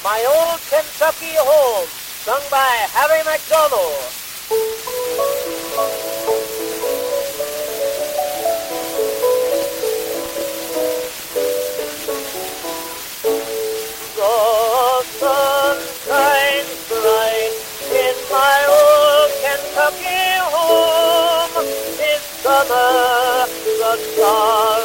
My Old Kentucky Home, sung by Harry McDonald. The sun shines bright in my old Kentucky home. It's summer, the stars